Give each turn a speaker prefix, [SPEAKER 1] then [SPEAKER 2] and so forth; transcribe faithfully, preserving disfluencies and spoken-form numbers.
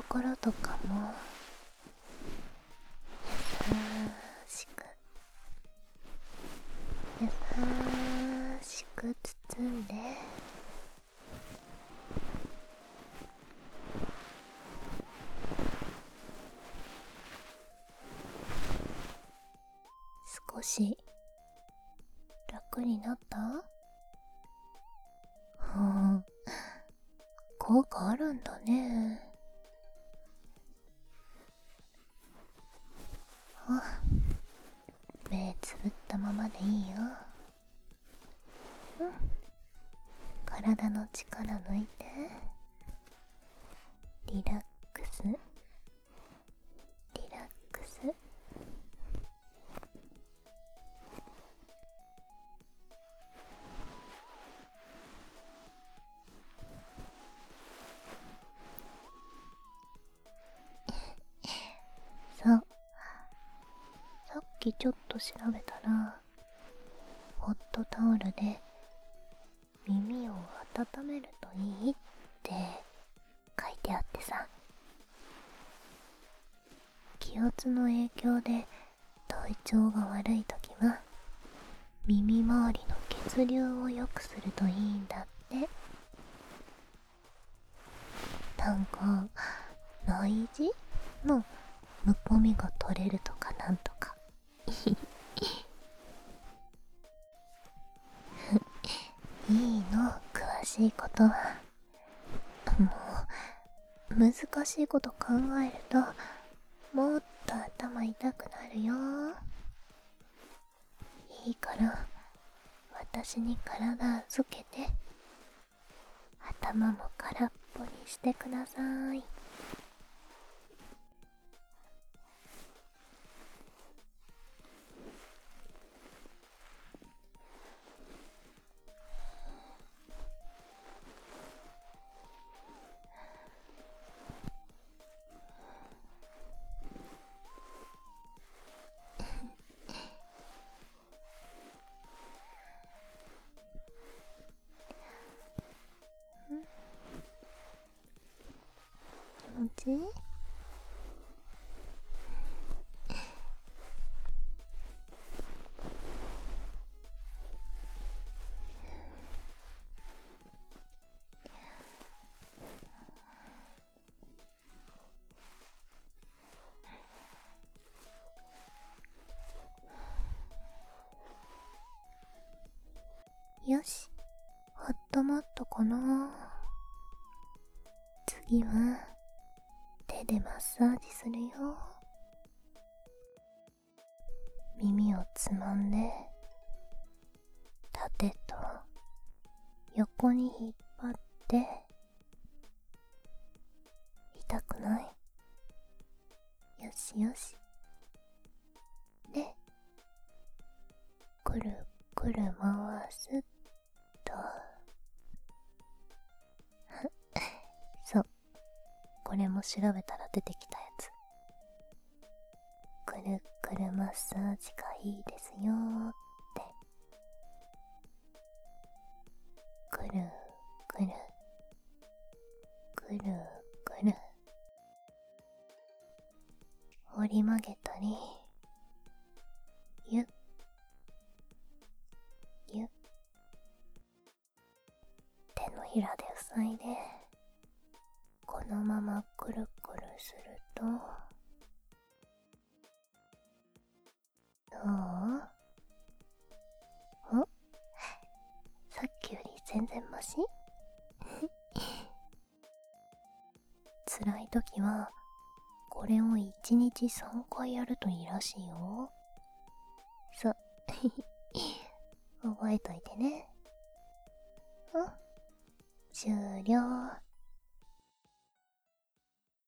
[SPEAKER 1] ころとかも優しく優しく包んで、少し楽になった？はあ、効果あるんだね。あ、目つぶったままでいいよ。うん、体の力抜いて、リラックスリラックス。そう、さっきちょっと調べたら、ホットタオルで耳を温めるといいって書いてあってさ、気圧の影響で体調が悪いときは耳周りの血流を良くするといいんだって。なんか内耳のむくみが取れるとかなんとかいいの、詳しいことは。もう難しいこと考えるともっと頭痛くなるよ。いいから私に体預けて、頭も空っぽにしてください。気持ちいい？よし、ホットマットかな。次は手でマッサージするよ。耳をつまんで、縦と横に引っ張って。痛くない？よしよし。で、くるくる回すとそう、これも調べたら出てきたやつ。くるくるマッサージがいいですよーって。くるくるくるくる、折り曲げたり、ゆっゆっ、手のひらで塞いで、このままくるくるすると、どう？お？さっきより全然マシ？辛いときはこれをいちにちさんかいやるといいらしいよ。そう覚えといてね。うん、終了。